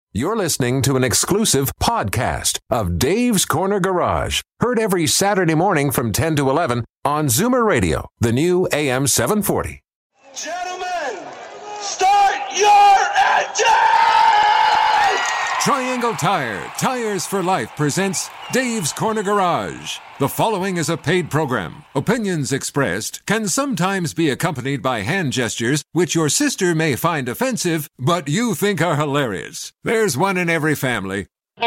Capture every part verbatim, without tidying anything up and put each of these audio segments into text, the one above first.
You're listening to an exclusive podcast of Dave's Corner Garage. Heard every Saturday morning from ten to eleven on Zoomer Radio, the new A M seven forty. Gentlemen, start your engine! Triangle Tire, Tires for Life presents Dave's Corner Garage. The following is a paid program. Opinions expressed can sometimes be accompanied by hand gestures, which your sister may find offensive, but you think are hilarious. There's one in every family.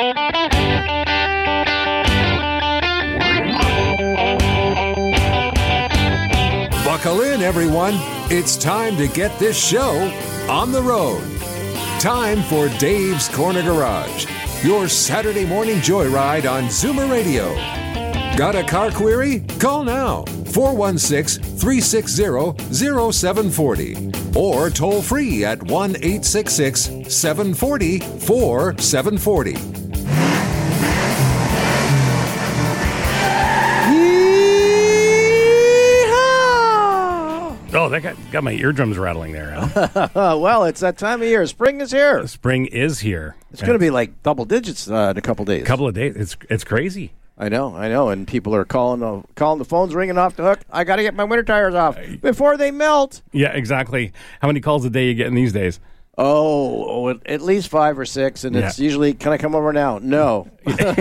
Buckle in, everyone. It's time to get this show on the road. Time for Dave's Corner Garage, your Saturday morning joyride on Zoomer Radio. Got a car query? Call now, four one six, three six zero, zero seven four zero, or toll free at one eight six six, seven four zero, four seven four zero. Oh, that got, got my eardrums rattling there. Huh? Well, it's that time of year. Spring is here. Spring is here. It's going to be like double digits uh, in a couple days. A couple of days. It's it's crazy. I know, I know. And people are calling the, calling the phones, ringing off the hook. I got to get my winter tires off before they melt. Yeah, exactly. How many calls a day you getting these days? Oh, oh at, at least five or six. And yeah. It's usually, can I come over now? No.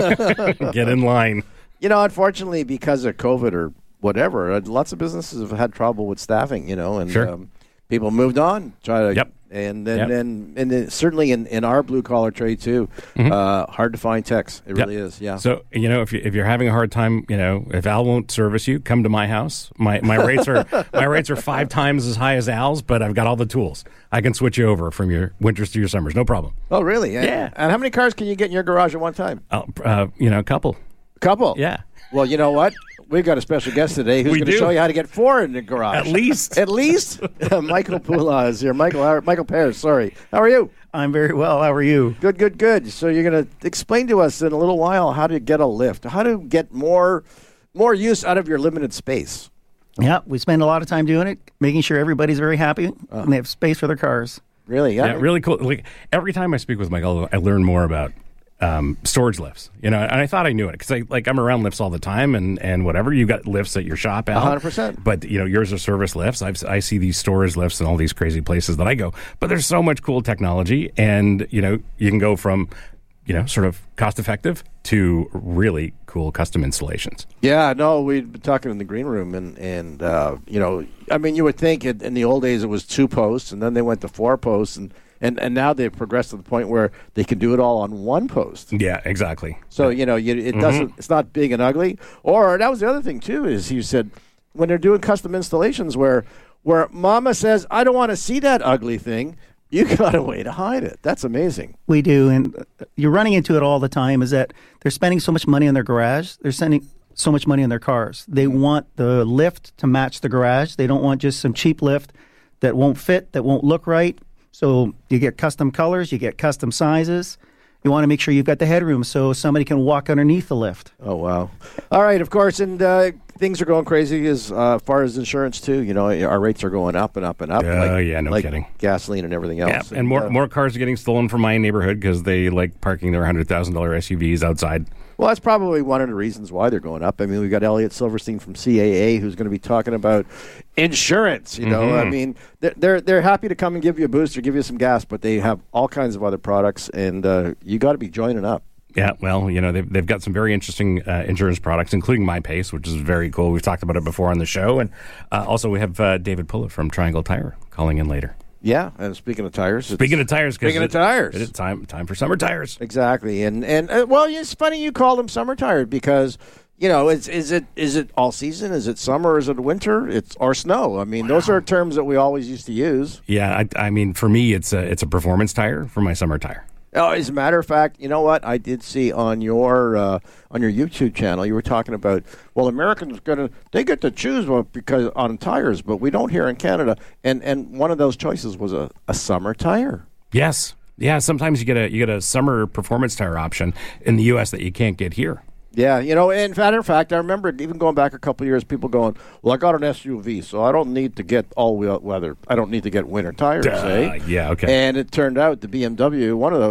Get in line. You know, unfortunately, because of COVID or whatever, lots of businesses have had trouble with staffing, you know, and sure. um, people moved on. Try to, yep. And then, yep. and, and then certainly in, in our blue collar trade too, mm-hmm. uh, hard to find techs. It yep. really is. Yeah. So you know, if you if you're having a hard time, you know, if Al won't service you, come to my house. My my rates are my rates are five times as high as Al's, but I've got all the tools. I can switch you over from your winters to your summers, no problem. Oh, really? Yeah. yeah. And how many cars can you get in your garage at one time? Uh, uh, you know, a couple. Couple. Yeah. Well, you know what? We've got a special guest today who's going to show you how to get four in the garage. At least. At least. Michael Pula is here. Michael Michael Pears, sorry. How are you? I'm very well. How are you? Good, good, good. So you're going to explain to us in a little while how to get a lift, how to get more more use out of your limited space. Yeah, we spend a lot of time doing it, making sure everybody's very happy uh, and they have space for their cars. Really? Yeah, yeah really cool. Like, every time I speak with Michael, I learn more about Um, storage lifts, you know, and I thought I knew it because I like I'm around lifts all the time, and, and whatever you got lifts at your shop, Al. one hundred percent. But you know, yours are service lifts. I've, I see these storage lifts and all these crazy places that I go. But there's so much cool technology, and you know, you can go from you know, sort of cost effective to really cool custom installations. Yeah, no, we've been talking in the green room, and and uh, you know, I mean, you would think it, in the old days it was two posts, and then they went to four posts, and. And and now they've progressed to the point where they can do it all on one post. Yeah, exactly. So you know, you, it doesn't. Mm-hmm. It's not big and ugly. Or that was the other thing too. Is you said when they're doing custom installations where where Mama says, "I don't want to see that ugly thing," you got a way to hide it. That's amazing. We do, and you're running into it all the time. Is that they're spending so much money on their garage? They're spending so much money on their cars. They want the lift to match the garage. They don't want just some cheap lift that won't fit, that won't look right. So you get custom colors, you get custom sizes. You want to make sure you've got the headroom so somebody can walk underneath the lift. Oh, wow. All right, of course, and uh, things are going crazy as uh, far as insurance, too. You know, our rates are going up and up and up. Oh, uh, like, yeah, no like kidding. Gasoline and everything else. Yeah, and, and more uh, more cars are getting stolen from my neighborhood because they like parking their one hundred thousand dollars S U Vs outside. Well, that's probably one of the reasons why they're going up. I mean, we've got Elliot Silverstein from C A A who's going to be talking about insurance. You know, Mm-hmm. I mean, they're, they're they're happy to come and give you a boost or give you some gas, but they have all kinds of other products, and uh, you got to be joining up. Yeah, well, you know, they've, they've got some very interesting uh, insurance products, including MyPace, which is very cool. We've talked about it before on the show. And uh, also we have uh, David Pula from Triangle Tire calling in later. Yeah, and speaking of tires. Speaking of tires. Speaking of tires. It's time, time for summer tires. Exactly. And, and uh, well, it's funny you call them summer tires because, you know, it's, is it is it all season? Is it summer? Is it winter? It's or snow? I mean, wow. Those are terms that we always used to use. Yeah, I, I mean, for me, it's a, it's a performance tire for my summer tire. Oh, as a matter of fact, you know what? I did see on your uh, on your YouTube channel, you were talking about, well, Americans gonna they get to choose because on tires, but we don't here in Canada. And and one of those choices was a, a summer tire. Yes, yeah. Sometimes you get a you get a summer performance tire option in the U S that you can't get here. Yeah, you know, in matter of fact, I remember even going back a couple of years, people going, well, I got an S U V, so I don't need to get all weather. I don't need to get winter tires, Duh, eh? Yeah, okay. And it turned out the B M W, one of those,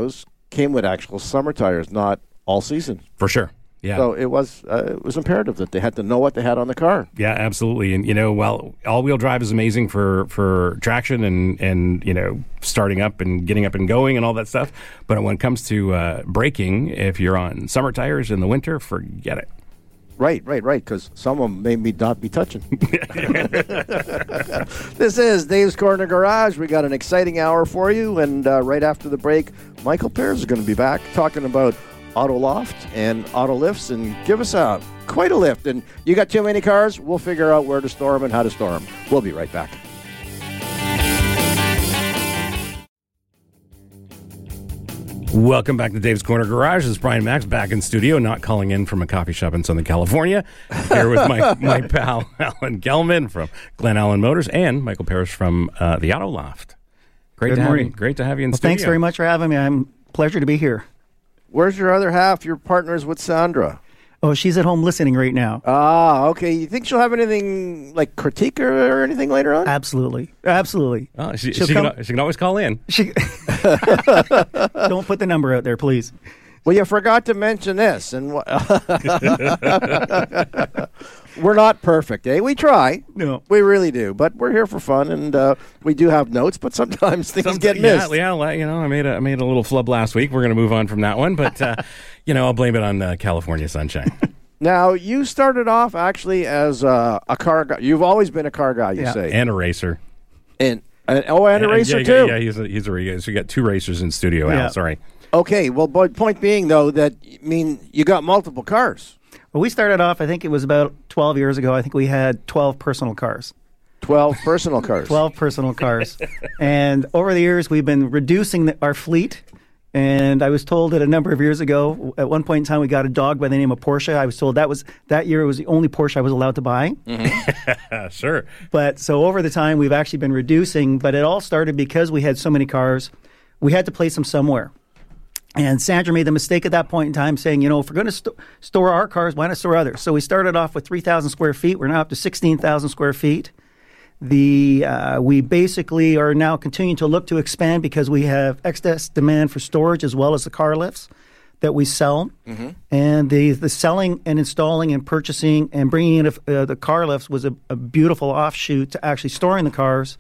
came with actual summer tires, not all season. For sure. Yeah. So it was uh, it was imperative that they had to know what they had on the car. Yeah, absolutely. And, you know, while all-wheel drive is amazing for, for traction and, and, you know, starting up and getting up and going and all that stuff, but when it comes to uh, braking, if you're on summer tires in the winter, forget it. Right, right, right, because some of them may me not be touching. This is Dave's Corner Garage. We got an exciting hour for you, and uh, right after the break, Michael Pears is going to be back talking about Auto Loft and auto lifts, and give us a quite a lift. And you got too many cars, we'll figure out where to store them and how to store them. We'll be right back. Welcome back to Dave's Corner Garage. This is Brian Max back in studio, not calling in from a coffee shop in Southern California. Here with my, my pal Alan Gelman from Glen Allen Motors and Michael Pears from uh, the Auto Loft. Great Good to morning. have you. Great to have you in Well, studio. thanks very much for having me. I'm pleasure to be here. Where's your other half? Your partner's with Sandra. Oh, she's at home listening right now. Ah, okay. You think she'll have anything like critique or, or anything later on? Absolutely, absolutely. Oh, she, She'll she, come- can, she can always call in. She, don't put the number out there, please. Well, you forgot to mention this, and wh- we're not perfect, eh? We try. No. We really do, but we're here for fun, and uh, we do have notes, but sometimes things get yeah, missed. Yeah, well, you know, I made a I made a little flub last week. We're going to move on from that one, but uh, you know, I'll blame it on uh, California sunshine. Now, you started off actually as uh, a car guy. You've always been a car guy, you Yeah. say. And a racer. And, and oh, and a Yeah, racer yeah, too. Yeah, he's a, he's a racer. So you got two racers in studio, Yeah. Al. Sorry. Okay, well, but point being though that I mean you got multiple cars, Well, we started off, I think it was about twelve years ago. I think we had twelve personal cars. twelve personal cars. twelve personal cars. And over the years, we've been reducing the, our fleet. And I was told that a number of years ago, at one point in time, we got a dog by the name of Porsche. I was told that was that year it was the only Porsche I was allowed to buy. Uh, sure. But so over the time, we've actually been reducing. But it all started because we had so many cars. We had to place them somewhere. And Sandra made the mistake at that point in time saying, you know, if we're going to st- store our cars, why not store others? So we started off with three thousand square feet. We're now up to sixteen thousand square feet. The uh, we basically are now continuing to look to expand because we have excess demand for storage as well as the car lifts that we sell. Mm-hmm. And the, the selling and installing and purchasing and bringing in uh, the car lifts was a, a beautiful offshoot to actually storing the cars.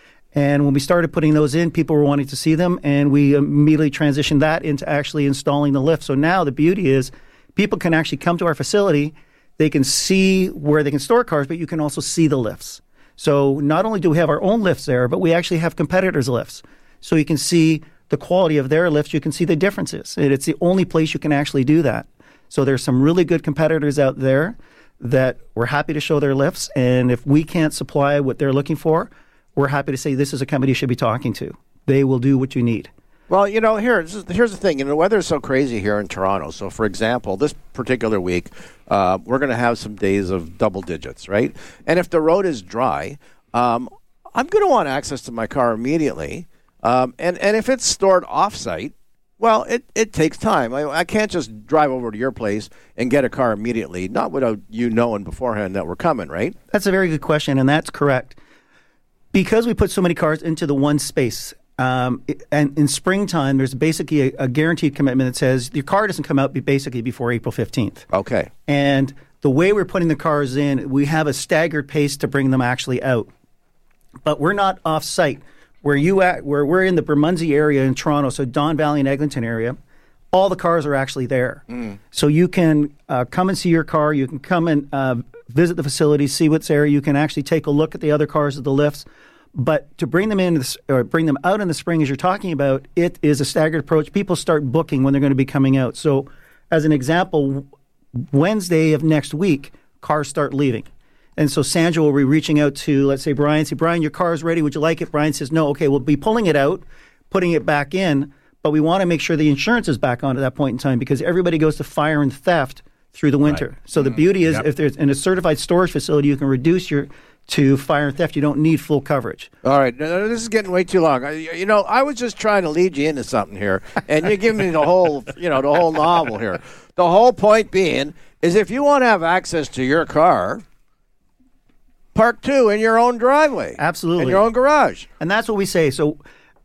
And when we started putting those in, people were wanting to see them, and we immediately transitioned that into actually installing the lift. So now the beauty is people can actually come to our facility, they can see where they can store cars, but you can also see the lifts. So not only do we have our own lifts there, but we actually have competitors' lifts. So you can see the quality of their lifts, you can see the differences. And it's the only place you can actually do that. So there's some really good competitors out there that we're happy to show their lifts, and if we can't supply what they're looking for, we're happy to say this is a company you should be talking to. They will do what you need. Well, you know, here, this is- here's the thing. You know, the weather is so crazy here in Toronto. So, for example, this particular week, uh, we're going to have some days of double digits, right? And if the road is dry, um, I'm going to want access to my car immediately. Um, and, and if it's stored off-site, well, it, it takes time. I, I can't just drive over to your place and get a car immediately, not without you knowing beforehand that we're coming, right? That's a very good question, and that's correct. Because we put so many cars into the one space, um, it- and in springtime, there's basically a, a guaranteed commitment that says your car doesn't come out be basically before April fifteenth. Okay. And the way we're putting the cars in, we have a staggered pace to bring them actually out. But we're not off-site. Where you at, where we're in the Bermondsey area in Toronto, so Don Valley and Eglinton area, all the cars are actually there. Mm. So you can uh, come and see your car. You can come and uh, visit the facility, see what's there. You can actually take a look at the other cars at the lifts. But to bring them in the, or bring them out in the spring, as you're talking about, it is a staggered approach. People start booking when they're going to be coming out. So, as an example, Wednesday of next week, cars start leaving. And so Sandra will be reaching out to, let's say, Brian. Say, Brian, your car is ready. Would you like it? Brian says, no. Okay, we'll be pulling it out, putting it back in. But we want to make sure the insurance is back on at that point in time because everybody goes to fire and theft through the winter. Right. So the beauty is yep. if there's in a certified storage facility, you can reduce your to fire and theft. You don't need full coverage. All right. No, this is getting way too long. I, you know, I was just trying to lead you into something here, and you're giving me the whole, you know, the whole novel here. The whole point being is if you want to have access to your car, park two in your own driveway. Absolutely. In your own garage. And that's what we say. So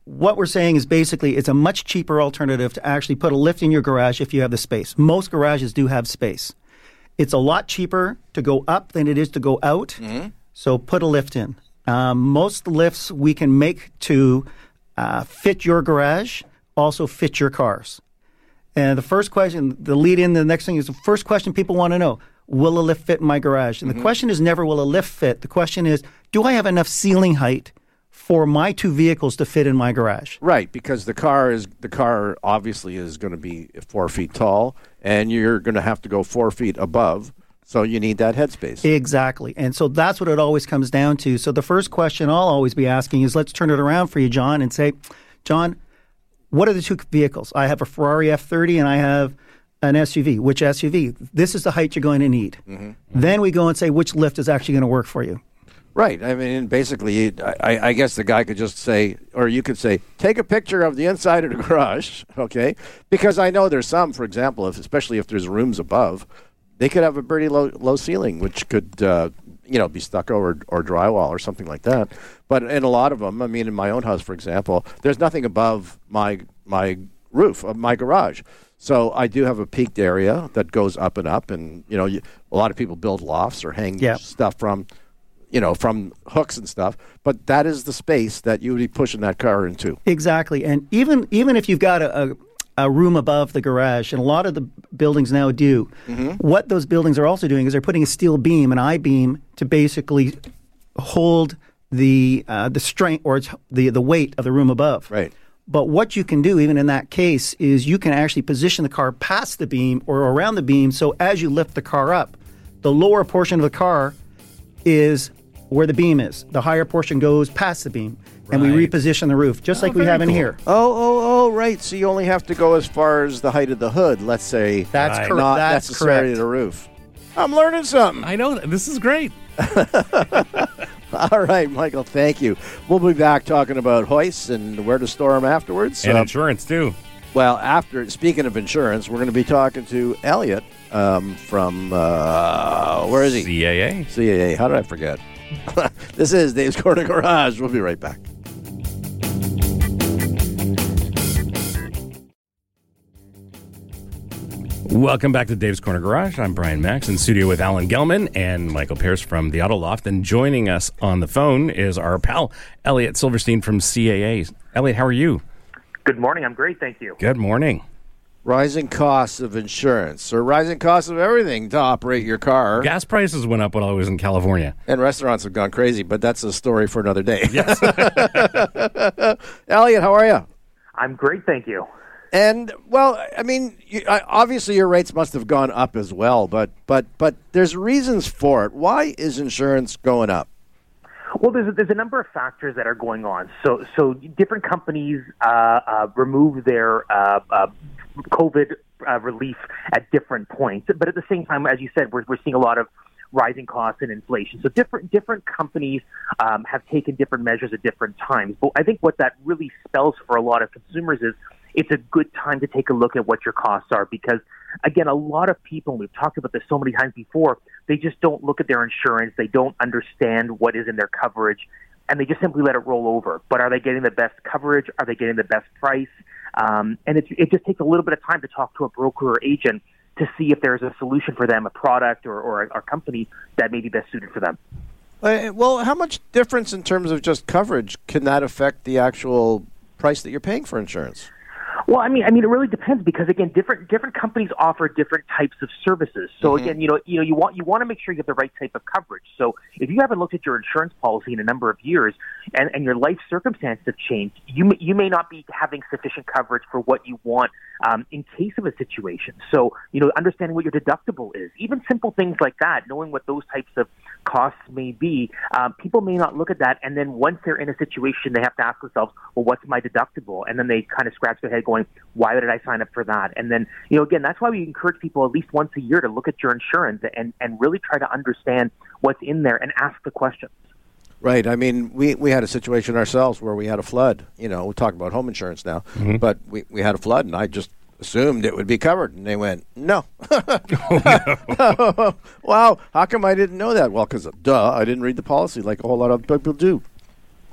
what we're saying is basically it's a much cheaper alternative to actually put a lift in your garage if you have the space. Most garages do have space. It's a lot cheaper to go up than it is to go out, mm-hmm. so put a lift in. Um, most lifts we can make to uh, fit your garage, also fit your cars. And the first question, the lead in, the next thing is the first question people want to know, will a lift fit in my garage? And mm-hmm. the question is never will a lift fit. The question is, do I have enough ceiling height for my two vehicles to fit in my garage? Right, because the car is the car obviously is going to be four feet tall, and you're going to have to go four feet above, so you need that headspace. Exactly, and so that's what it always comes down to. So the first question I'll always be asking is, let's turn it around for you, John, and say, John, what are the two vehicles? I have a Ferrari F thirty and I have an S U V. Which S U V? This is the height you're going to need. Mm-hmm. Mm-hmm. Then we go and say, which lift is actually going to work for you? Right. I mean, basically, I, I guess the guy could just say, or you could say, take a picture of the inside of the garage, okay? Because I know there's some, for example, if, especially if there's rooms above, they could have a pretty low low ceiling, which could, uh, you know, be stucco or, or drywall or something like that. But in a lot of them, I mean, in my own house, for example, there's nothing above my my roof of my garage. So I do have a peaked area that goes up and up, and you know, you, a lot of people build lofts or hang yep. stuff from, you know, from hooks and stuff. But that is the space that you would be pushing that car into. Exactly, and even even if you've got a, a, a room above the garage, and a lot of the buildings now do, mm-hmm. what those buildings are also doing is they're putting a steel beam, an I-beam, to basically hold the uh, the strength or the the weight of the room above. Right. But what you can do, even in that case, is you can actually position the car past the beam or around the beam. So as you lift the car up, the lower portion of the car is where the beam is. The higher portion goes past the beam, right. and we reposition the roof, just oh, like we have cool. in here. Oh, oh, oh, right. So you only have to go as far as the height of the hood, let's say. That's right. correct. Not That's necessarily correct. the roof. I'm learning something. I know. This is great. All right, Michael, thank you. We'll be back talking about hoists and where to store them afterwards. And uh, insurance, too. Well, after speaking of insurance, we're going to be talking to Elliot um, from, uh, where is he? C A A. C A A. How did I forget? This is Dave's Corner Garage. We'll be right back. Welcome back to Dave's Corner Garage. I'm Brian Max in studio with Alan Gelman and Michael Pierce from the Auto Loft. And joining us on the phone is our pal, Elliot Silverstein from C A A. Elliot, how are you? Good morning. I'm great, thank you. Good morning. Rising costs of insurance, or rising costs of everything to operate your car. Gas prices went up when I was in California. And restaurants have gone crazy, but that's a story for another day. Yes. Elliot, how are you? I'm great, thank you. And, well, I mean, you, obviously your rates must have gone up as well, but, but, but there's reasons for it. Why is insurance going up? Well, there's a, there's a number of factors that are going on. So, so different companies uh, uh, remove their uh, uh, COVID uh, relief at different points. But at the same time, as you said, we're, we're seeing a lot of rising costs and inflation. So different different companies um, have taken different measures at different times. But I think what that really spells for a lot of consumers is it's a good time to take a look at what your costs are because, again, a lot of people, and we've talked about this so many times before, they just don't look at their insurance. They don't understand what is in their coverage, and they just simply let it roll over. But are they getting the best coverage? Are they getting the best price? Um, and it, it just takes a little bit of time to talk to a broker or agent to see if there's a solution for them, a product or, or a, a company that may be best suited for them. Uh, well, how much difference in terms of just coverage can that affect the actual price that you're paying for insurance? Well, I mean, I mean, it really depends because again, different different companies offer different types of services. So mm-hmm. again, you know, you know, you want you want to make sure you get the right type of coverage. So if you haven't looked at your insurance policy in a number of years, and, and your life circumstances have changed, you may, you may not be having sufficient coverage for what you want um, in case of a situation. So you know, understanding what your deductible is, even simple things like that, knowing what those types of costs may be, um, people may not look at that, and then once they're in a situation, they have to ask themselves, well, what's my deductible? And then they kind of scratch their head going, why did I sign up for that? And then, you know, again, that's why we encourage people at least once a year to look at your insurance and, and really try to understand what's in there and ask the questions. Right. I mean, we, we had a situation ourselves where we had a flood. You know, we're talking about home insurance now, mm-hmm. but we, we had a flood, and I just assumed it would be covered. And they went, no. oh, no. Wow. How come I didn't know that? Well, because, duh, I didn't read the policy like a whole lot of people do.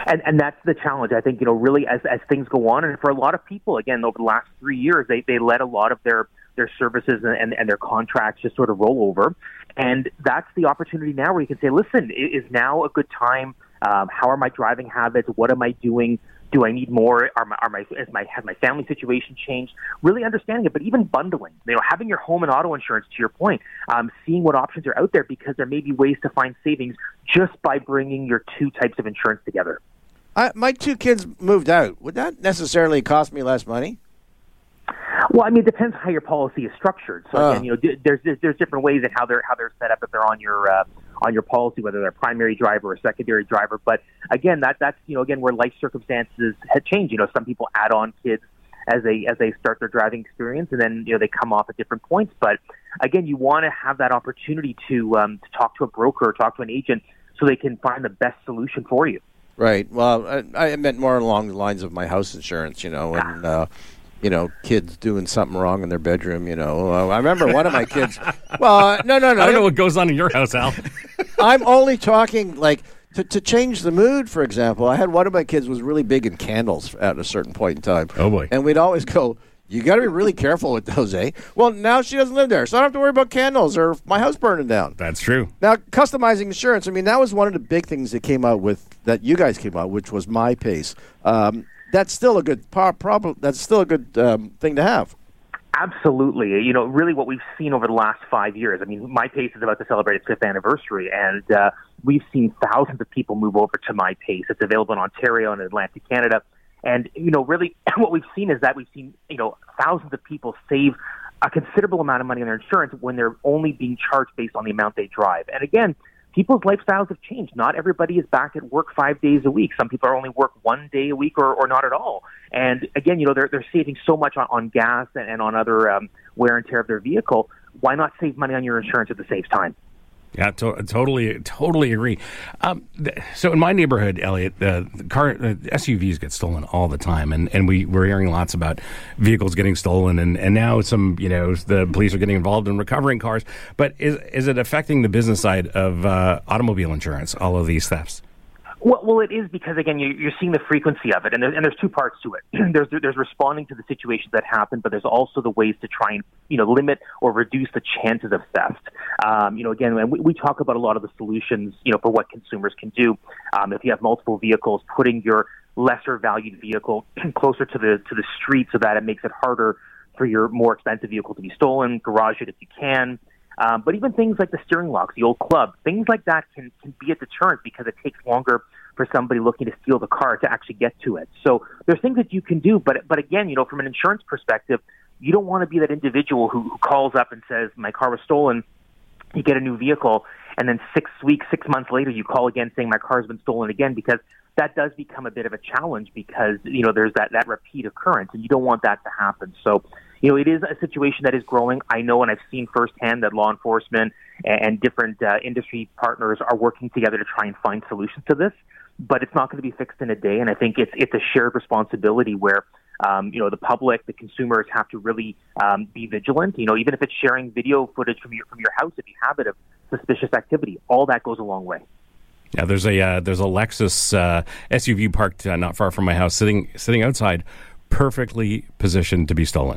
And and that's the challenge. I think, you know, really as as things go on, and for a lot of people, again, over the last three years, they, they let a lot of their, their services and, and, and their contracts just sort of roll over. And that's the opportunity now where you can say, listen, is now a good time? Um, how are my driving habits? What am I doing? Do I need more? Are my, are my, is my, has my family situation changed? Really understanding it, but even bundling, you know, having your home and auto insurance, to your point, um, seeing what options are out there, because there may be ways to find savings just by bringing your two types of insurance together. I, my two kids moved out. Would that necessarily cost me less money? Well, I mean, it depends how your policy is structured. So again, Uh. you know, d- there's there's different ways in how they're how they're set up if they're on your uh, on your policy, whether they're a primary driver or a secondary driver. But again, that that's you know again where life circumstances had changed. You know, some people add on kids as they as they start their driving experience, and then you know they come off at different points. But again, you want to have that opportunity to um, to talk to a broker or talk to an agent so they can find the best solution for you. Right. Well, I, I meant more along the lines of my house insurance, you know, and, uh, you know, kids doing something wrong in their bedroom, you know. Uh, I remember one of my kids. Well, uh, no, no, no. I don't know what goes on in your house, Al. I'm only talking like to, to change the mood, for example. I had one of my kids was really big in candles at a certain point in time. Oh, boy. And we'd always go, you got to be really careful with those, eh? Well, now she doesn't live there, so I don't have to worry about candles or my house burning down. That's true. Now, customizing insurance, I mean, that was one of the big things that came out with, that you guys came out, which was MyPace. Um, that's still a good pro- problem. That's still a good um, thing to have. Absolutely. You know, really what we've seen over the last five years, I mean, MyPace is about to celebrate its fifth anniversary, and uh, we've seen thousands of people move over to MyPace. It's available in Ontario and Atlantic Canada. And, you know, really what we've seen is that we've seen, you know, thousands of people save a considerable amount of money on their insurance when they're only being charged based on the amount they drive. And again, people's lifestyles have changed. Not everybody is back at work five days a week. Some people are only work one day a week or, or not at all. And again, you know, they're, they're saving so much on, on gas and, and on other um, wear and tear of their vehicle. Why not save money on your insurance at the same time? Yeah, to- totally, totally agree. Um, th- so in my neighborhood, Elliot, uh, the car uh, S U Vs get stolen all the time, and, and we we're hearing lots about vehicles getting stolen, and, and now some you know the police are getting involved in recovering cars. But is is it affecting the business side of uh, automobile insurance? All of these thefts. Well, well, it is because, again, you're, you're seeing the frequency of it, and, there, and there's two parts to it. there's there's responding to the situations that happen, but there's also the ways to try and, you know, limit or reduce the chances of theft. Um, you know, again, and we, we talk about a lot of the solutions, you know, for what consumers can do. Um, if you have multiple vehicles, putting your lesser valued vehicle closer to the to the street so that it makes it harder for your more expensive vehicle to be stolen, garage it if you can. Um, but even things like the steering locks, the old club, things like that can, can be a deterrent because it takes longer for somebody looking to steal the car to actually get to it. So there's things that you can do. But but again, you know, from an insurance perspective, you don't want to be that individual who, who calls up and says, my car was stolen. You get a new vehicle, and then six weeks, six months later, you call again saying my car's been stolen again, because that does become a bit of a challenge because, you know, there's that, that repeat occurrence, and you don't want that to happen. So, you know, it is a situation that is growing. I know, and I've seen firsthand that law enforcement and different uh, industry partners are working together to try and find solutions to this, but it's not going to be fixed in a day. And I think it's it's a shared responsibility where, um, you know, the public, the consumers have to really um, be vigilant. You know, even if it's sharing video footage from your from your house, if you have it of suspicious activity, all that goes a long way. Yeah, there's a uh, there's a Lexus uh, S U V parked uh, not far from my house, sitting sitting outside, perfectly positioned to be stolen.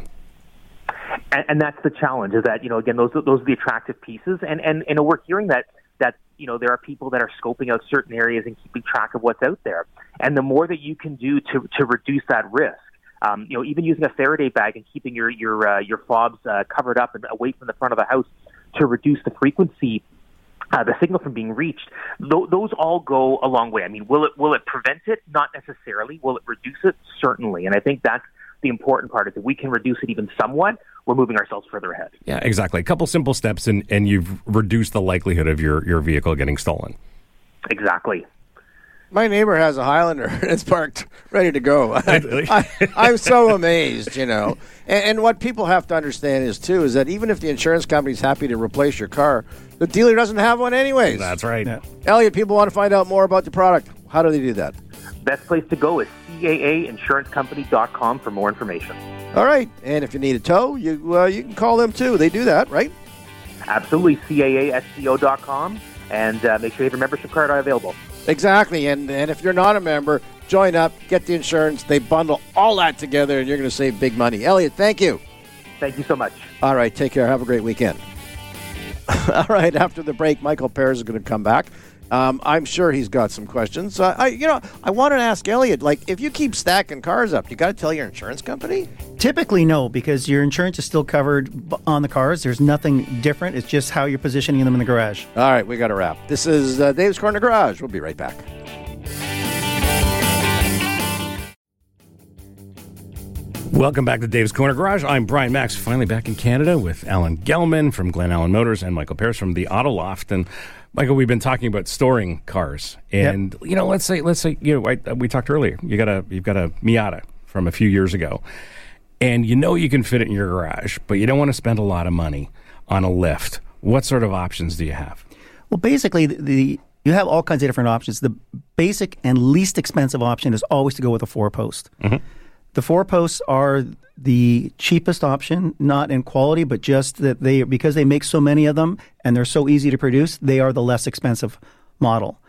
And, and that's the challenge, is that, you know, again, those those are the attractive pieces. And, and, and we're hearing that, that, you know, there are people that are scoping out certain areas and keeping track of what's out there. And the more that you can do to, to reduce that risk, um, you know, even using a Faraday bag and keeping your, your, uh, your fobs uh, covered up and away from the front of the house to reduce the frequency, uh, the signal from being reached, th- those all go a long way. I mean, will it, will it prevent it? Not necessarily. Will it reduce it? Certainly. And I think that's the important part, is that we can reduce it even somewhat. We're moving ourselves further ahead. Yeah, exactly. A couple simple steps, and, and you've reduced the likelihood of your, your vehicle getting stolen. Exactly. My neighbor has a Highlander, and it's parked ready to go. I, I, I'm so amazed, you know. And, and what people have to understand is, too, is that even if the insurance company's happy to replace your car, the dealer doesn't have one anyways. That's right. Yeah. Elliot, people want to find out more about the product. How do they do that? Best place to go is C A A insurance company dot com for more information. All right. And if you need a tow, you uh, you can call them, too. They do that, right? Absolutely. C A A S C O dot com. And uh, make sure you have your membership card available. Exactly, and, and if you're not a member, join up, get the insurance. They bundle all that together, and you're going to save big money. Elliot, thank you. Thank you so much. All right, take care. Have a great weekend. All right, after the break, Michael Pears is going to come back. Um, I'm sure he's got some questions. Uh, I, you know, I wanted to ask Elliot, like, if you keep stacking cars up, you got to tell your insurance company? Typically, no, because your insurance is still covered b- on the cars. There's nothing different. It's just how you're positioning them in the garage. All right, we got to wrap. This is uh, Dave's Corner Garage. We'll be right back. Welcome back to Dave's Corner Garage. I'm Brian Max, finally back in Canada with Alan Gelman from Glen Allen Motors and Michael Pears from the Auto Loft. And Michael, we've been talking about storing cars, and yep. you know, let's say, let's say, you know, I, we talked earlier. You got a, you've got a Miata from a few years ago, and you know you can fit it in your garage, but you don't want to spend a lot of money on a lift. What sort of options do you have? Well, basically, the, the you have all kinds of different options. The basic and least expensive option is always to go with a four post. Mm-hmm. The four posts are the cheapest option, not in quality, but just that they, because they make so many of them and they're so easy to produce, they are the less expensive model.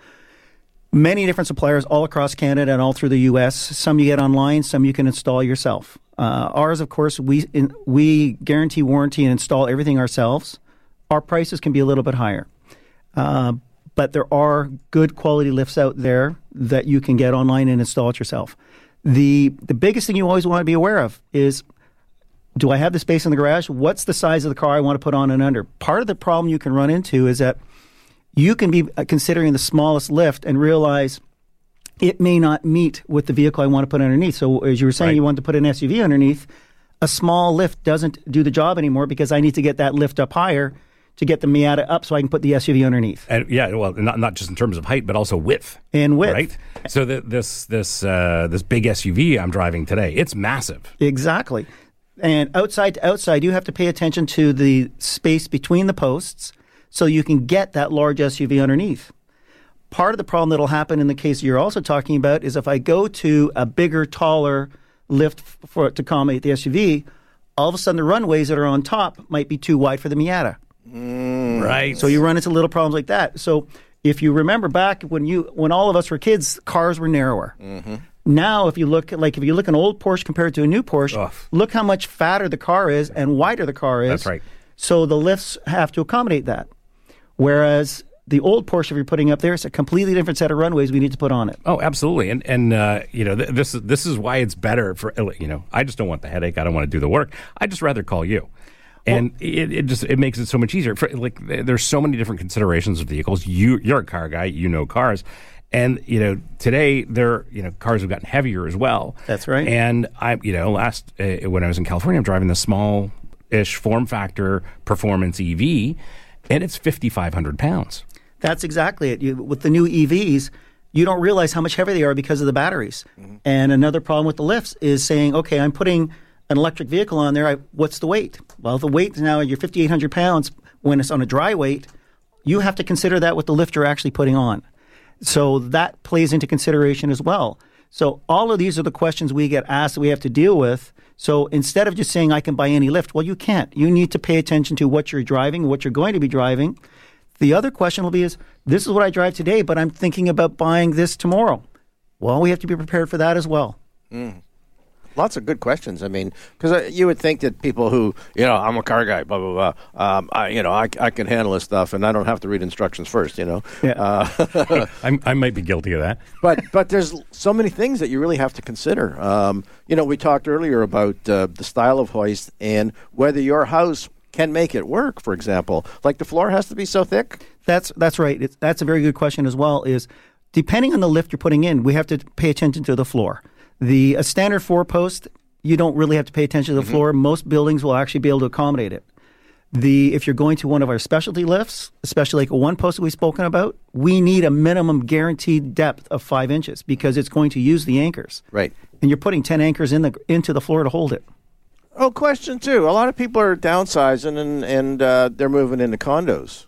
Many different suppliers all across Canada and all through the U S. Some you get online, some you can install yourself. Uh, ours, of course, we in, we guarantee warranty and install everything ourselves. Our prices can be a little bit higher. Uh, but there are good quality lifts out there that you can get online and install it yourself. The the biggest thing you always want to be aware of is, do I have the space in the garage? What's the size of the car I want to put on and under? Part of the problem you can run into is that you can be considering the smallest lift and realize it may not meet with the vehicle I want to put underneath. So as you were saying, right. You want to put an S U V underneath. A small lift doesn't do the job anymore because I need to get that lift up higher to get the Miata up so I can put the S U V underneath. And yeah, well, not not just in terms of height, but also width. And width. Right? So the, this this uh, this big S U V I'm driving today, it's massive. Exactly. And outside to outside, you have to pay attention to the space between the posts so you can get that large S U V underneath. Part of the problem that will happen in the case you're also talking about is if I go to a bigger, taller lift for it to accommodate the S U V, all of a sudden the runways that are on top might be too wide for the Miata. Mm. Right. So you run into little problems like that. So if you remember back when you when all of us were kids, cars were narrower. Mm-hmm. Now, if you look at, like if you look at an old Porsche compared to a new Porsche, Ugh. look how much fatter the car is and wider the car is. That's right. So the lifts have to accommodate that. Whereas the old Porsche, if you're putting up there, it's a completely different set of runways we need to put on it. Oh, absolutely. And and uh, you know th- this is this is why it's better for you know. I just don't want the headache. I don't want to do the work. I just rather call you. And well, it, it just it makes it so much easier. For, like, there's so many different considerations of vehicles. You you're a car guy. You know cars, and you know today there you know cars have gotten heavier as well. That's right. And I you know last uh, when I was in California, I'm driving the small-ish form factor performance E V, and it's fifty-five hundred pounds. That's exactly it. You, with the new E Vs, you don't realize how much heavier they are because of the batteries. Mm-hmm. And another problem with the lifts is saying, okay, I'm putting an electric vehicle on there, I, what's the weight? Well, the weight now, you're fifty-eight hundred pounds. When it's on a dry weight, you have to consider that with the lift you're actually putting on. So that plays into consideration as well. So all of these are the questions we get asked that we have to deal with. So instead of just saying I can buy any lift, well, you can't. You need to pay attention to what you're driving, what you're going to be driving. The other question will be is, this is what I drive today, but I'm thinking about buying this tomorrow. Well, we have to be prepared for that as well. Mm. Lots of good questions. I mean, because you would think that people who, you know, I'm a car guy, blah, blah, blah, um, I, you know, I, I can handle this stuff and I don't have to read instructions first, you know. Yeah. Uh, I, I might be guilty of that. But but there's so many things that you really have to consider. Um, you know, we talked earlier about uh, the style of hoist and whether your house can make it work, for example. Like the floor has to be so thick? That's, that's right. It's, that's a very good question as well, is depending on the lift you're putting in, we have to pay attention to the floor. The a standard four post, you don't really have to pay attention to the mm-hmm. floor. Most buildings will actually be able to accommodate it. The if you're going to one of our specialty lifts, especially like a one post that we've spoken about, we need a minimum guaranteed depth of five inches because it's going to use the anchors. Right. And you're putting ten anchors in the into the floor to hold it. Oh, question two. A lot of people are downsizing and and uh, they're moving into condos.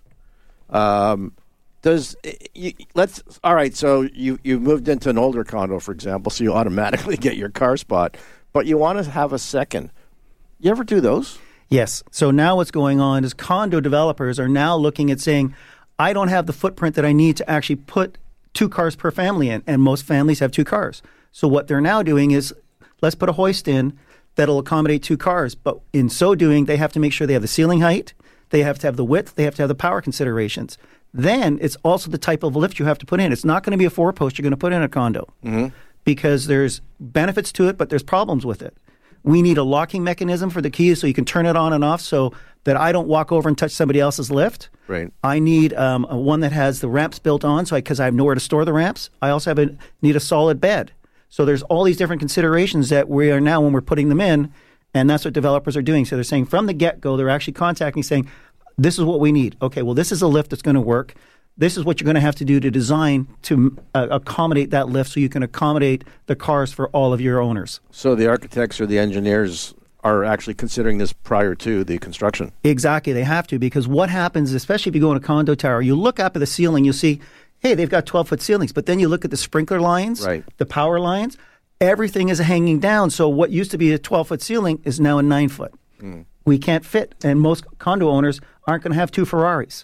Um. Does you, let's all right? So you you moved into an older condo, for example, so you automatically get your car spot, but you want to have a second. You ever do those? Yes. So now what's going on is condo developers are now looking at saying, I don't have the footprint that I need to actually put two cars per family in, and most families have two cars. So what they're now doing is, let's put a hoist in that'll accommodate two cars. But in so doing, they have to make sure they have the ceiling height, they have to have the width, they have to have the power considerations. Then it's also the type of lift you have to put in. It's not going to be a four-post you're going to put in a condo mm-hmm. because there's benefits to it, but there's problems with it. We need a locking mechanism for the keys so you can turn it on and off so that I don't walk over and touch somebody else's lift. Right. I need um, a one that has the ramps built on so because I, I have nowhere to store the ramps. I also have a, need a solid bed. So there's all these different considerations that we are now when we're putting them in, and that's what developers are doing. So they're saying from the get-go, they're actually contacting saying, this is what we need. Okay, well, this is a lift that's going to work. This is what you're going to have to do to design to uh, accommodate that lift so you can accommodate the cars for all of your owners. So the architects or the engineers are actually considering this prior to the construction. Exactly, they have to, because what happens, especially if you go in a condo tower, you look up at the ceiling, you'll see, hey, they've got twelve-foot ceilings, but then you look at the sprinkler lines, right. the power lines, everything is hanging down. So what used to be a twelve-foot ceiling is now a nine-foot. Mm. We can't fit, and most condo owners aren't going to have two Ferraris.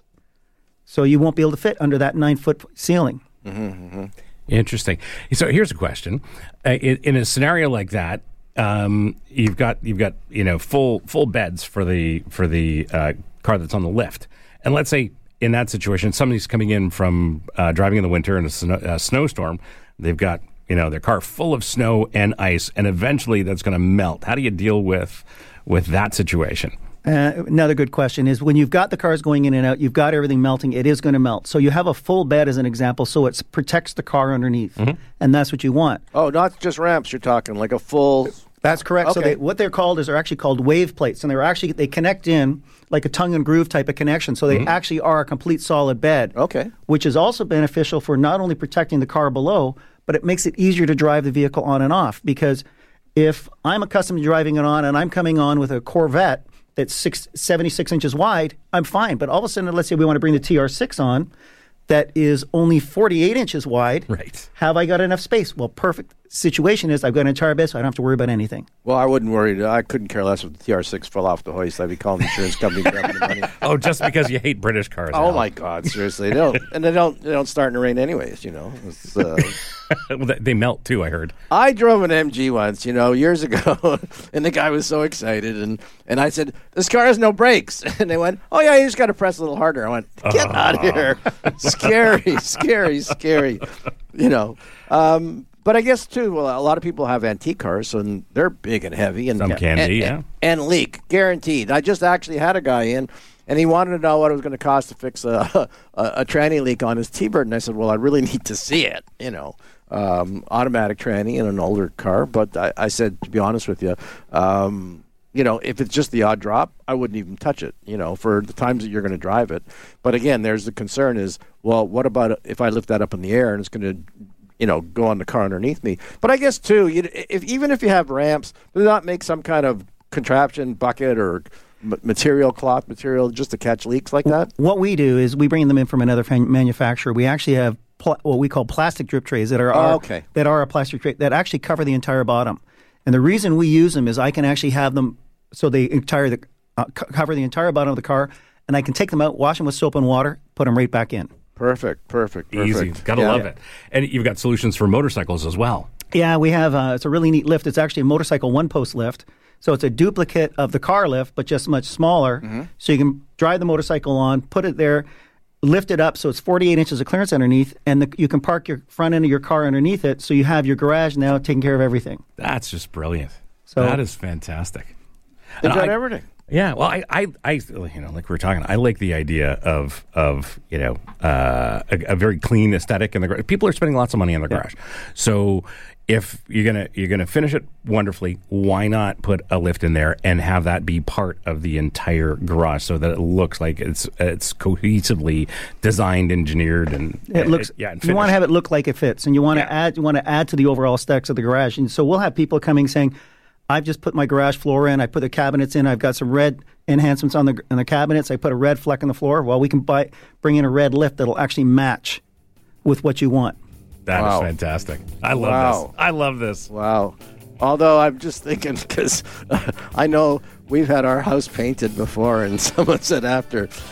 So you won't be able to fit under that nine-foot ceiling. Mm-hmm, mm-hmm. Interesting. So here's a question: uh, in, in a scenario like that, um, you've got you've got you know full full beds for the for the uh, car that's on the lift, and let's say in that situation, somebody's coming in from uh, driving in the winter in a snow, uh, snowstorm. They've got you know their car full of snow and ice, and eventually that's going to melt. How do you deal with with that situation? Uh, another good question is when you've got the cars going in and out, you've got everything melting, it is going to melt. So you have a full bed as an example, so it protects the car underneath, mm-hmm. and that's what you want. Oh, not just ramps, you're talking like a full... That's correct. Okay. So they, what they're called is they're actually called wave plates, and they're actually, they connect in like a tongue and groove type of connection, so they mm-hmm. actually are a complete solid bed, okay. which is also beneficial for not only protecting the car below, but it makes it easier to drive the vehicle on and off, because if I'm accustomed to driving it on and I'm coming on with a Corvette that's six, seventy-six inches wide, I'm fine. But all of a sudden, let's say we want to bring the T R six on that is only forty-eight inches wide. Right. Have I got enough space? Well, perfect situation is I've got an entire bed, so I don't have to worry about anything. Well, I wouldn't worry. I couldn't care less if the T R six fell off the hoist. I'd be calling the insurance company grabbing the money. Oh, just because you hate British cars. Oh, Al. my God, seriously. They don't, and they don't, they don't start in the rain anyways, you know. It's, uh, well, they melt, too, I heard. I drove an M G once, you know, years ago, and the guy was so excited, and, and I said, this car has no brakes. And they went, oh, yeah, you just got to press a little harder. I went, get oh. out of here. Scary, scary, scary, you know. Um, but I guess, too, well, a lot of people have antique cars, and they're big and heavy. And, Some can and, be, and, yeah. And leak, guaranteed. I just actually had a guy in, and he wanted to know what it was going to cost to fix a, a, a tranny leak on his T-Bird. And I said, well, I really need to see it, you know. Um, automatic tranny in an older car. But I, I said, to be honest with you, um, you know, if it's just the odd drop, I wouldn't even touch it, you know, for the times that you're going to drive it. But again, there's the concern is, well, what about if I lift that up in the air and it's going to, you know, go on the car underneath me? But I guess, too, you, if even if you have ramps, do not make some kind of contraption, bucket, or material, cloth material, just to catch leaks like that? What we do is we bring them in from another fan- manufacturer. We actually have pl- what we call plastic drip trays that are, oh, are okay. that are a plastic tray that actually cover the entire bottom. And the reason we use them is I can actually have them so they entire the, uh, c- cover the entire bottom of the car, and I can take them out, wash them with soap and water, put them right back in. Perfect, perfect, perfect. Easy. Gotta yeah. love it. And you've got solutions for motorcycles as well. Yeah, we have. Uh, it's a really neat lift. It's actually a motorcycle one-post lift. So it's a duplicate of the car lift, but just much smaller. Mm-hmm. So you can drive the motorcycle on, put it there, lift it up so it's forty-eight inches of clearance underneath, and the, you can park your front end of your car underneath it, so you have your garage now taking care of everything. That's just brilliant. So, that is fantastic. They've And got I- everything. Yeah, well, I, I, I, you know, like we were talking, I like the idea of, of you know, uh, a, a very clean aesthetic in the garage. People are spending lots of money in their garage, so if you're gonna you're gonna finish it wonderfully, why not put a lift in there and have that be part of the entire garage so that it looks like it's it's cohesively designed, engineered, and It looks. yeah. And you want to finished. have it look like it fits, and you want to Yeah. add. You want to add to the overall aesthetics of the garage. And so we'll have people coming saying, "I've just put my garage floor in. I put the cabinets in. I've got some red enhancements on the on the cabinets. I put a red fleck on the floor. Well, we can buy bring in a red lift that'll actually match with what you want." That Wow. is fantastic. I love Wow. this. I love this. Wow. Although I'm just thinking, because uh, I know we've had our house painted before, and someone said after,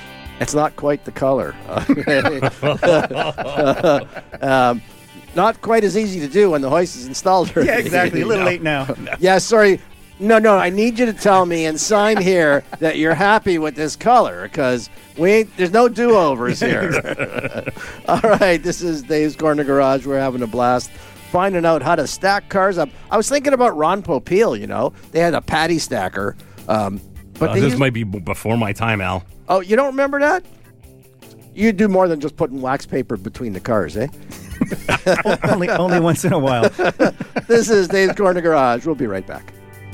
It's not quite the color. um, not quite as easy to do when the hoist is installed. Yeah, exactly. A little late now. Yeah, sorry. No, no, I need you to tell me and sign here that you're happy with this color, because we ain't, there's no do-overs here. All right, this is Dave's Corner Garage. We're having a blast finding out how to stack cars up. I was thinking about Ron Popeil, you know. They had a paddy stacker. Um, but uh, they this used, might be b- before my time, Al. Oh, you don't remember that? You do more than just putting wax paper between the cars, eh? only, only once in a while. This is Dave's Corner Garage. We'll be right back.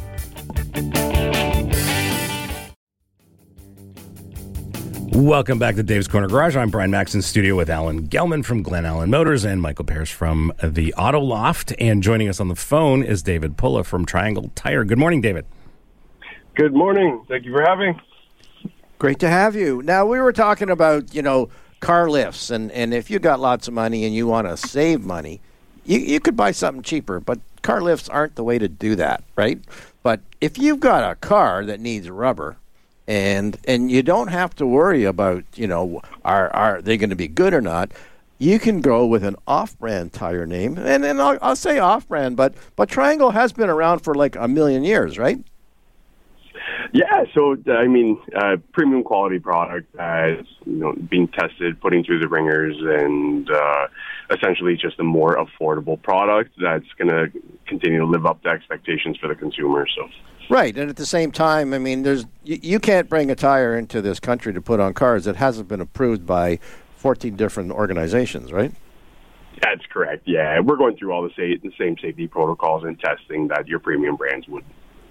Welcome back to Dave's Corner Garage. I'm Brian Max in studio with Alan Gelman from Glen Allen Motors and Michael Parrish from the Auto Loft. And joining us on the phone is David Pulla from Triangle Tire. Good morning, David. Good morning. Thank you for having. Great to have you. Now, we were talking about, you know, car lifts, and, and if you got lots of money and you want to save money, you, you could buy something cheaper, but car lifts aren't the way to do that, right? But if you've got a car that needs rubber, and and you don't have to worry about, you know, are are they going to be good or not, you can go with an off-brand tire name. And and I'll, I'll say off-brand, but but Triangle has been around for like a million years, right? Yeah, so I mean, uh, premium quality product as you know, being tested, putting through the ringers, and uh, essentially just a more affordable product that's going to continue to live up to expectations for the consumer. So, right, and at the same time, I mean, there's you, you can't bring a tire into this country to put on cars that hasn't been approved by fourteen different organizations, right? That's correct. Yeah, we're going through all the, sa- the same safety protocols and testing that your premium brands would.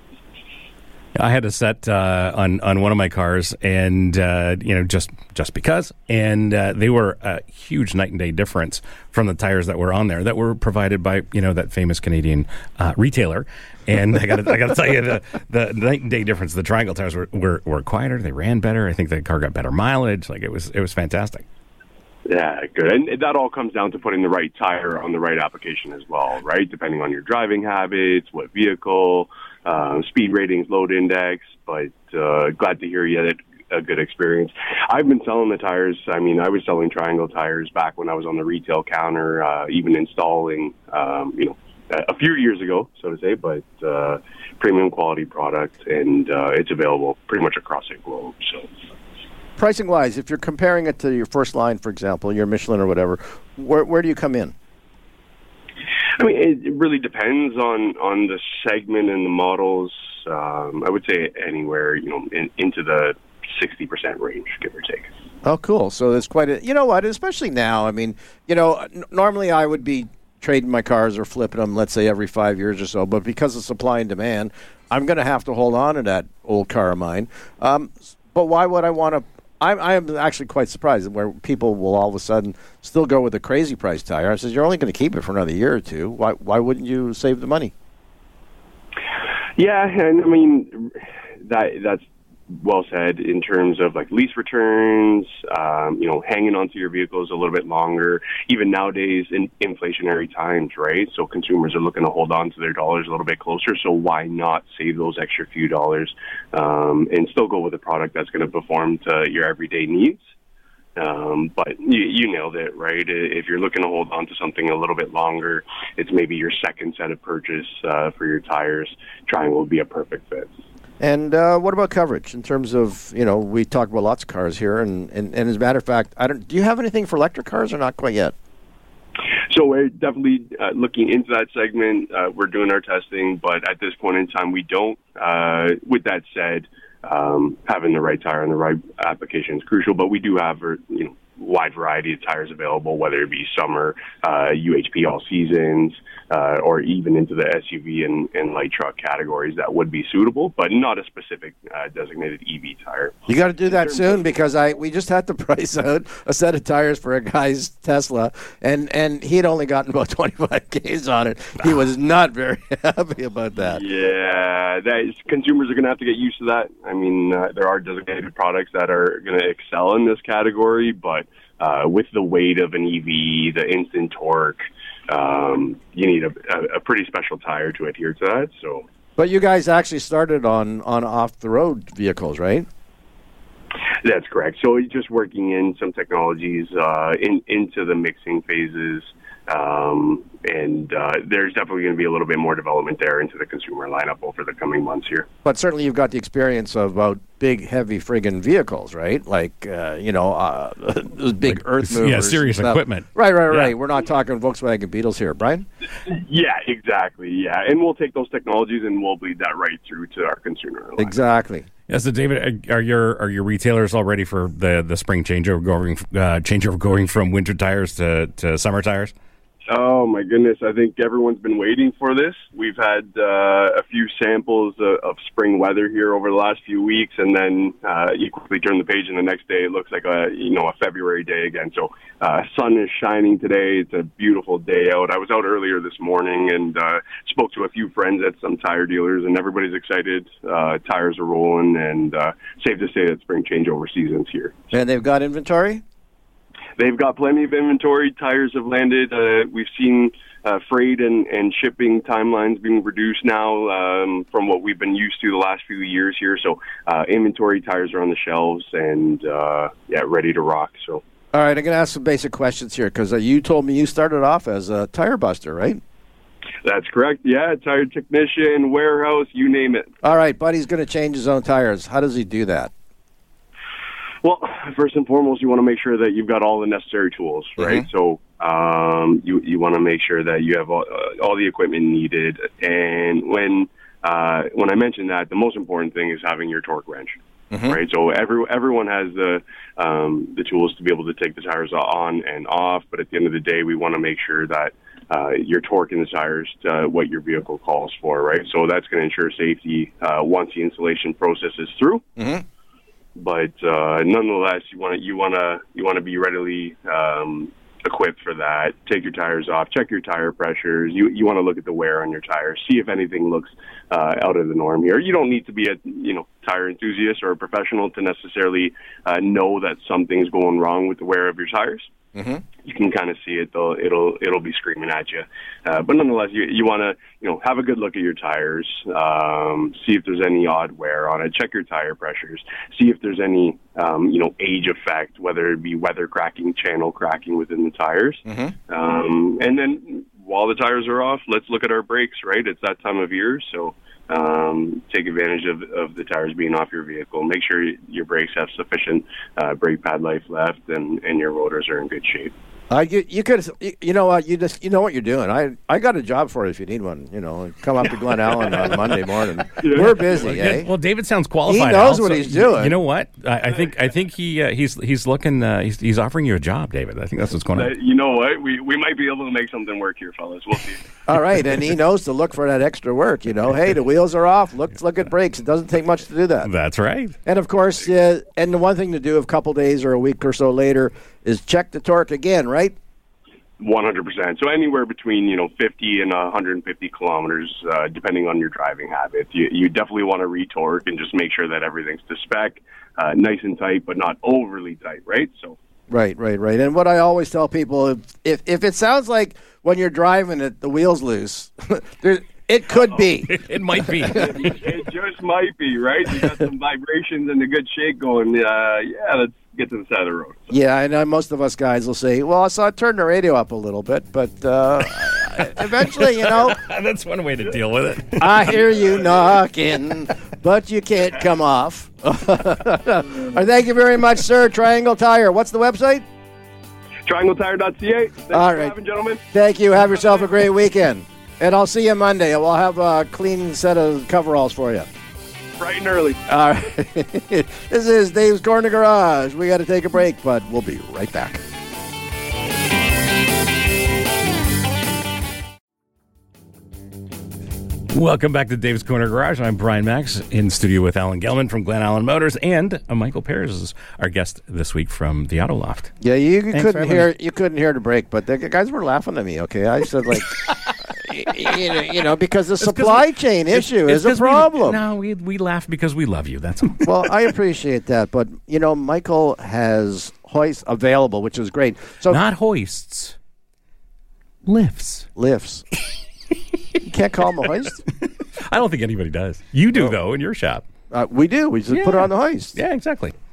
I had a set uh, on on one of my cars, and uh, you know, just just because, and uh, they were a huge night and day difference from the tires that were on there that were provided by, you know, that famous Canadian uh, retailer. And I got I got to tell you, the the night and day difference. The Triangle tires were, were were quieter, they ran better. I think the car got better mileage. Like it was it was fantastic. Yeah, good. And that all comes down to putting the right tire on the right application as well, right? Depending on your driving habits, what vehicle, uh, speed ratings, load index. But uh, glad to hear you had a good experience. I've been selling the tires. I mean, I was selling Triangle tires back when I was on the retail counter, uh, even installing, um, you know, a few years ago, so to say, but uh, premium quality product, and uh, it's available pretty much across the globe, so... Pricing-wise, if you're comparing it to your first line, for example, your Michelin or whatever, where where do you come in? I mean, it really depends on, on the segment and the models. Um, I would say anywhere, you know, in, into the sixty percent range, give or take. Oh, cool. So there's quite a... You know what? Especially now, I mean, you know, n- normally I would be trading my cars or flipping them, let's say, every five years or so, but because of supply and demand, I'm going to have to hold on to that old car of mine. Um, but why would I want to... I'm, I'm actually quite surprised where people will all of a sudden still go with a crazy price tire. I says, you're only going to keep it for another year or two. Why why wouldn't you save the money? Yeah, and I mean, that that's well said in terms of like lease returns, um, you know, hanging onto your vehicles a little bit longer, even nowadays in inflationary times, right? So consumers are looking to hold on to their dollars a little bit closer. So why not save those extra few dollars um, and still go with a product that's going to perform to your everyday needs? Um, but you, you nailed it, right? If you're looking to hold on to something a little bit longer, it's maybe your second set of purchase uh, for your tires. Triangle would be a perfect fit. And uh, what about coverage in terms of, you know, we talk about lots of cars here, and, and, and as a matter of fact, I don't. Do you have anything for electric cars or not quite yet? So we're definitely uh, looking into that segment. Uh, we're doing our testing, but at this point in time, we don't. Uh, with that said, um, having the right tire and the right application is crucial, but we do have, you know, wide variety of tires available, whether it be summer, uh, U H P all seasons, uh, or even into the S U V and, and light truck categories that would be suitable, but not a specific uh, designated E V tire. You got to do that soon, because I we just had to price out a set of tires for a guy's Tesla, and, and he had only gotten about twenty-five Ks on it. He was not very happy about that. Yeah, that is, consumers are going to have to get used to that. I mean, uh, there are designated products that are going to excel in this category, but Uh, with the weight of an E V, the instant torque, um, you need a, a, a pretty special tire to adhere to that. So, but you guys actually started on, on off-the-road vehicles, right? That's correct. So just working in some technologies uh, in, into the mixing phases, um, and uh, there's definitely going to be a little bit more development there into the consumer lineup over the coming months here. But certainly you've got the experience of about big, heavy friggin' vehicles, right? Like, uh, you know, uh, those big like, earth movers. Yeah, serious equipment. Right, right, right. Yeah. We're not talking Volkswagen Beetles here. Brian? Yeah, exactly. Yeah, and we'll take those technologies and we'll bleed that right through to our consumer lineup. Exactly. Yeah, so David, are your are your retailers all ready for the, the spring changeover going uh, changeover going from winter tires to, to summer tires? Oh, my goodness. I think everyone's been waiting for this. We've had uh, a few samples of, of spring weather here over the last few weeks, and then uh, you quickly turn the page, and the next day it looks like a you know a February day again. So uh, sun is shining today. It's a beautiful day out. I was out earlier this morning and uh, spoke to a few friends at some tire dealers, and everybody's excited. Uh, tires are rolling, and uh, safe to say that spring changeover season's here. And they've got inventory? They've got plenty of inventory. Tires have landed. Uh, we've seen uh, freight and, and shipping timelines being reduced now um, from what we've been used to the last few years here. So uh, inventory, tires are on the shelves and, uh, yeah, ready to rock. So. All right, I'm going to ask some basic questions here because uh, you told me you started off as a tire buster, right? That's correct. Yeah, tire technician, warehouse, you name it. All right, Buddy's going to change his own tires. How does he do that? Well, first and foremost, you want to make sure that you've got all the necessary tools, right? Mm-hmm. So um, you you want to make sure that you have all, uh, all the equipment needed. And when uh, when I mentioned that, the most important thing is having your torque wrench, mm-hmm. right? So every everyone has the um, the tools to be able to take the tires on and off. But at the end of the day, we want to make sure that uh, you're torquing the tires to what your vehicle calls for, right? So that's going to ensure safety uh, once the installation process is through. Mm-hmm. But uh, nonetheless, you want to you want to you want to be readily um, equipped for that. Take your tires off, check your tire pressures. You you want to look at the wear on your tires, see if anything looks uh, out of the norm here. You don't need to be a you know tire enthusiast or a professional to necessarily uh, know that something's going wrong with the wear of your tires. Mm-hmm. You can kind of see it, though. It'll it'll be screaming at you. Uh, but nonetheless, you you want to you know have a good look at your tires, um, see if there's any odd wear on it. Check your tire pressures. See if there's any um, you know age effect, whether it be weather cracking, channel cracking within the tires. Mm-hmm. Um, and then while the tires are off, let's look at our brakes. Right, it's that time of year, so. Um, take advantage of, of the tires being off your vehicle. Make sure your brakes have sufficient uh, brake pad life left, and, and your rotors are in good shape. Uh, you, you could, you know what, you just, you know what you're doing. I, I got a job for you if you need one. You know, come up to Glen Allen on Monday morning. Yeah. We're busy, well, eh? Well, David sounds qualified. He knows also. what he's doing. You know what? I, I think, I think he, uh, he's, he's looking, uh, he's, he's offering you a job, David. I think that's what's going on. Uh, you know what? We, we might be able to make something work here, fellas. We'll see. All right, and he knows to look for that extra work. You know, hey, the wheels are off. Look, look at brakes. It doesn't take much to do that. That's right. And of course, uh, and the one thing to do a couple days or a week or so later is check the torque again, right? one hundred percent. So anywhere between, you know, fifty and one hundred fifty kilometers, uh, depending on your driving habits. You, you definitely want to retorque and just make sure that everything's to spec, uh, nice and tight, but not overly tight, right? So. Right, right, right. And what I always tell people, if if, if it sounds like when you're driving it, the wheel's loose, there, it could be. It might be. it, it just might be, right? You got some vibrations and a good shake going. Uh, yeah, let's get to the side of the road. So. Yeah, I know most of us guys will say, well, I saw it turn the radio up a little bit, but uh, eventually, you know. That's one way to deal with it. I hear you knocking, but you can't come off. Thank you very much, sir. Triangle Tire. What's the website? triangle tire dot c a. Thanks All for right. having, gentlemen. Thank you. Have yourself a great weekend. And I'll see you Monday. We'll have a clean set of coveralls for you. Bright and early. All right. This is Dave's Corner Garage. We got to take a break, but we'll be right back. Welcome back to Dave's Corner Garage. I'm Brian Max in studio with Alan Gelman from Glen Allen Motors, and uh, Michael Pears is our guest this week from the Auto Loft. Yeah, you couldn't hear you couldn't hear the break, but the guys were laughing at me. Okay, I said like, you, know, you know, because the supply we, chain issue it's, is a problem. We, no, we we laugh because we love you. That's all. Well, I appreciate that, but you know, Michael has hoists available, which is great. So not hoists, lifts, lifts. You can't call them a hoist? I don't think anybody does. You do, no. though, in your shop. Uh, we do. We just yeah. put it on the hoist. Yeah, exactly.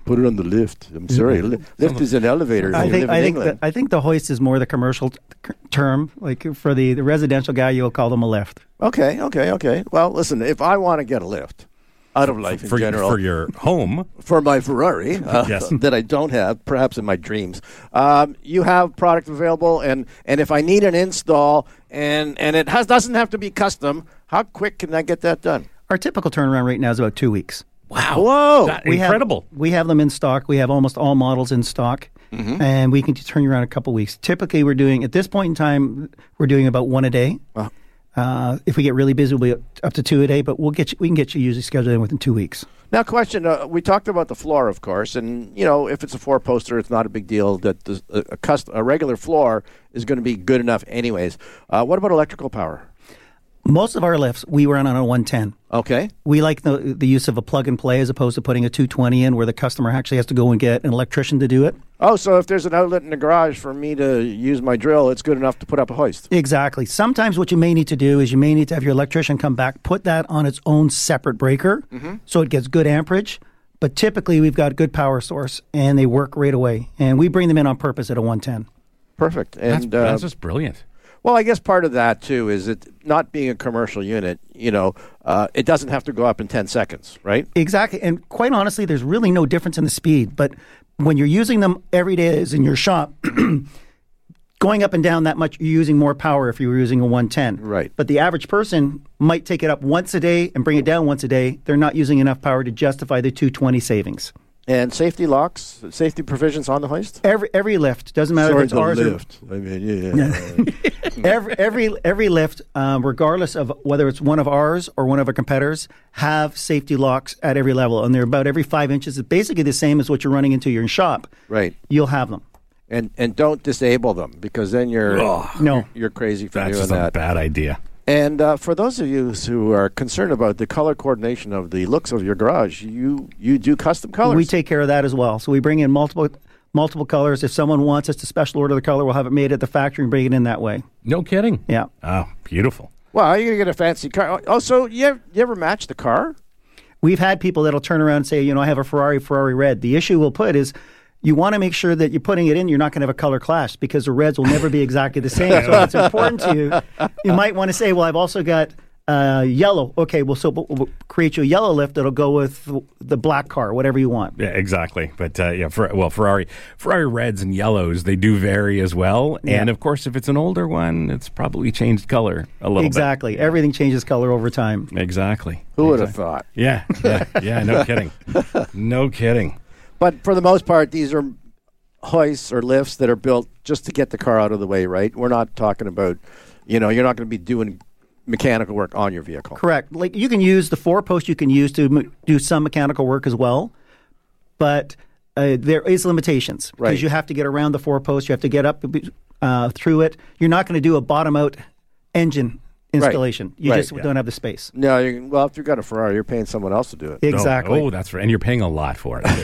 put it on the lift. I'm sorry. Li- lift is an elevator. I You think live I in think England. the, I think the hoist is more the commercial t- term. Like for the, the residential guy, you'll call them a lift. Okay, okay, okay. Well, listen, if I want to get a lift out of life in for, general, for your home. for my Ferrari uh, Yes. that I don't have, perhaps in my dreams, um, you have product available, and, and if I need an install, and, and it has doesn't have to be custom, how quick can I get that done? Our typical turnaround right now is about two weeks. Wow. Whoa. That- We have- incredible. we have them in stock. We have almost all models in stock, Mm-hmm. and we can turn you around in a couple weeks. Typically, we're doing at this point in time, we're doing about one a day. Wow. Uh, if we get really busy, we'll be up to two a day. But we'll get you, we can get you usually scheduled in within two weeks. Now, question, uh, we talked about the floor, of course, and, you know, if it's a four-poster, it's not a big deal that the, a, a, cust- a regular floor is going to be good enough anyways. Uh, what about electrical power? Most of our lifts, we run on a one ten. Okay. We like the the use of a plug and play as opposed to putting a two twenty in where the customer actually has to go and get an electrician to do it. Oh, so if there's an outlet in the garage for me to use my drill, it's good enough to put up a hoist. Exactly. Sometimes what you may need to do is you may need to have your electrician come back, put that on its own separate breaker so it gets good amperage. But typically we've got a good power source and they work right away. And we bring them in on purpose at a one ten. Perfect. That's, And uh, that's just brilliant. well, I guess part of that too is it not being a commercial unit. You know, uh, it doesn't have to go up in ten seconds, right? Exactly. And quite honestly, there's really no difference in the speed. But when you're using them every day as in your shop, going up and down that much, you're using more power if you were using a one ten. Right. But the average person might take it up once a day and bring it down once a day. They're not using enough power to justify the two twenty savings. And safety locks, safety provisions on the hoist. Every every lift, doesn't matter Sorry, if it's the ours lift. I mean, yeah. or every every every lift, um, regardless of whether it's one of ours or one of our competitors, have safety locks at every level, and they're about every five inches. It's basically the same as what you're running into your shop. Right. You'll have them. And and don't disable them because then you're No. you're crazy for That's doing just a that. bad idea. And uh, for those of you who are concerned about the color coordination of the looks of your garage, you you do custom colors. We take care of that as well. So we bring in multiple multiple colors. If someone wants us to special order the color, we'll have it made at the factory and bring it in that way. No kidding. Yeah. Oh, beautiful. Well, you're gonna get a fancy car. Oh, so you ever, you ever match the car? We've had people that'll turn around and say, you know, I have a Ferrari, Ferrari red. The issue we'll put is you want to make sure that you're putting it in, you're not going to have a color clash because the reds will never be exactly the same. So if it's important to you, you might want to say, well, I've also got uh, yellow. Okay, well, so we'll, we'll create you a yellow lift that'll go with the black car, whatever you want. Yeah, exactly. But uh, yeah, for, well, Ferrari, Ferrari reds and yellows, they do vary as well. Yeah. And of course, if it's an older one, it's probably changed color a little Exactly. Everything changes color over time. bit. Exactly. Who would have thought? Yeah, yeah, yeah. No kidding. No kidding. But for the most part, these are hoists or lifts that are built just to get the car out of the way, right? We're not talking about, you know, you're not going to be doing mechanical work on your vehicle. Correct. Like you can use the four post, you can use to m- do some mechanical work as well, but uh, there is limitations because Right. you have to get around the four post, you have to get up uh, through it. You're not going to do a bottom out engine installation. You Right. just Yeah. don't have the space. No, you, well, if you've got a Ferrari, you're paying someone else to do it. Exactly. Oh, that's right. And you're paying a lot for it.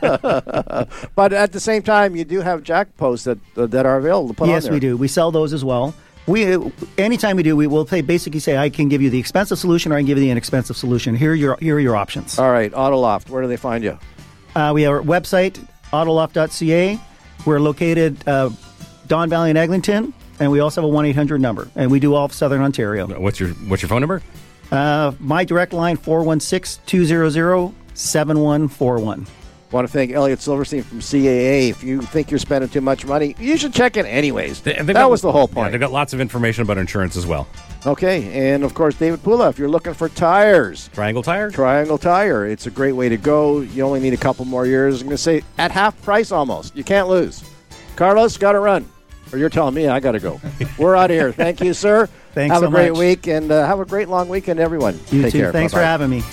But at the same time, you do have jack posts that uh, that are available to put on Yes, there. we do. We sell those as well. We anytime we do, we will pay, basically say, I can give you the expensive solution or I can give you the inexpensive solution. Here are your here are your options. All right, Autoloft, where do they find you? Uh, we have our website, autoloft dot c a. We're located uh, Don Valley and Eglinton, and we also have a one eight hundred number, and we do all of Southern Ontario. What's your What's your phone number? Uh, my direct line, four one six, two hundred, seven one four one. Want to thank Elliot Silverstein from C A A. If you think you're spending too much money, you should check it anyways. They- they've that got- was the whole Yeah, point. they've got lots of information about insurance as well. Okay, and of course, David Pula, if you're looking for tires, Triangle Tire? Triangle Tire. It's a great way to go. You only need a couple more years. I'm going to say at half price almost. You can't lose. Carlos, got to run. Or you're telling me I got to go. We're out of here. Thank you, sir. Thanks Have so a great much. week, and uh, have a great long weekend, everyone. You Take too. care. Thanks Bye-bye. for having me.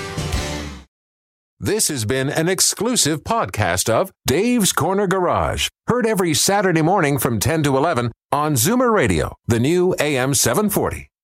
This has been an exclusive podcast of Dave's Corner Garage. Heard every Saturday morning from ten to eleven on Zoomer Radio, the new A M seven forty.